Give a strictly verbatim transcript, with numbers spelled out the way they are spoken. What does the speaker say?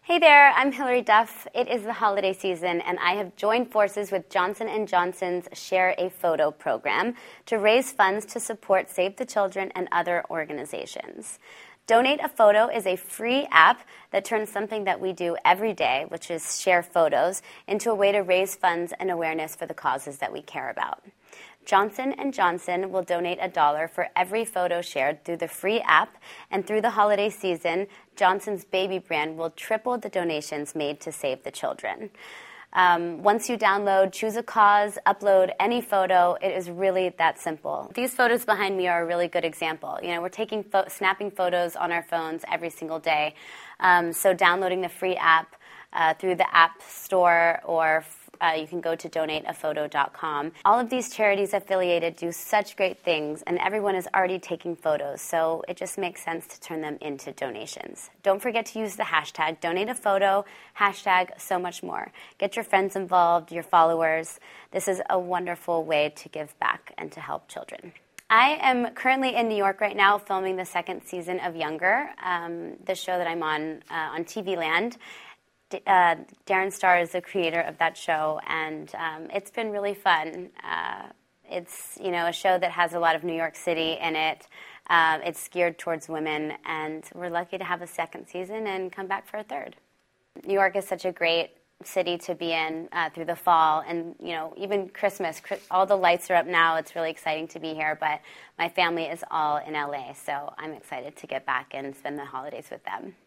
Hey there, I'm Hilary Duff. It is the holiday season, and I have joined forces with Johnson and Johnson's Share a Photo program to raise funds to support Save the Children and other organizations. Donate a Photo is a free app that turns something that we do every day, which is share photos, into a way to raise funds and awareness for the causes that we care about. Johnson and Johnson will donate a dollar for every photo shared through the free app, and through the holiday season, Johnson's baby brand will triple the donations made to Save the Children. Um, once you download, choose a cause, upload any photo, it is really that simple. These photos behind me are a really good example. You know, we're taking fo- snapping photos on our phones every single day. Um, so downloading the free app uh, through the App Store, or Uh, you can go to donate a photo dot com. All of these charities affiliated do such great things, and everyone is already taking photos, so it just makes sense to turn them into donations. Don't forget to use the hashtag DonateAPhoto, hashtag so much more. Get your friends involved, your followers. This is a wonderful way to give back and to help children. I am currently in New York right now filming the second season of Younger, um, the show that I'm on uh, on T V Land. Uh, Darren Star is the creator of that show, and um, it's been really fun. Uh, it's, you know, a show that has a lot of New York City in it. Uh, it's geared towards women, and we're lucky to have a second season and come back for a third. New York is such a great city to be in uh, through the fall, and, you know, even Christmas, all the lights are up now. It's really exciting to be here, but my family is all in L A, so I'm excited to get back and spend the holidays with them.